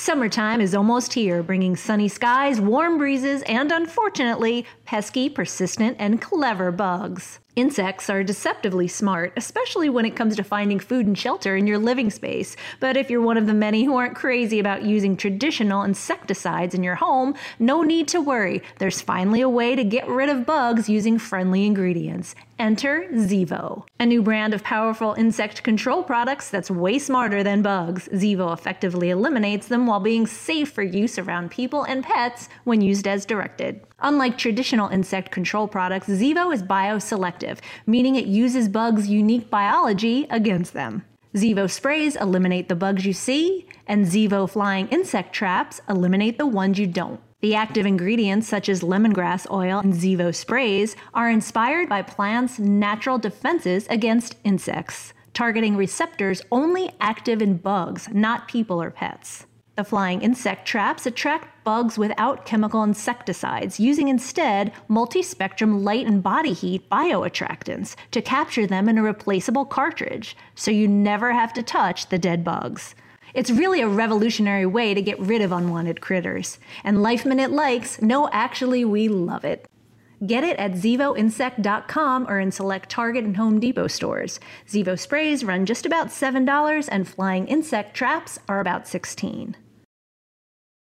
Summertime is almost here, bringing sunny skies, warm breezes, and unfortunately, pesky, persistent, and clever bugs. Insects are deceptively smart, especially when it comes to finding food and shelter in your living space. But if you're one of the many who aren't crazy about using traditional insecticides in your home, no need to worry. There's finally a way to get rid of bugs using friendly ingredients. Enter Zevo, a new brand of powerful insect control products that's way smarter than bugs. Zevo effectively eliminates them while being safe for use around people and pets when used as directed. Unlike traditional insect control products, Zevo is bioselective, meaning it uses bugs' unique biology against them. Zevo sprays eliminate the bugs you see, and Zevo flying insect traps eliminate the ones you don't. The active ingredients such as lemongrass oil and Zevo sprays are inspired by plants' natural defenses against insects, targeting receptors only active in bugs, not people or pets. The flying insect traps attract bugs without chemical insecticides, using instead multi-spectrum light and body heat bioattractants to capture them in a replaceable cartridge, so you never have to touch the dead bugs. It's really a revolutionary way to get rid of unwanted critters. And Life Minute likes, no, actually, we love it. Get it at ZevoInsect.com or in select Target and Home Depot stores. Zevo sprays run just about $7 and flying insect traps are about $16.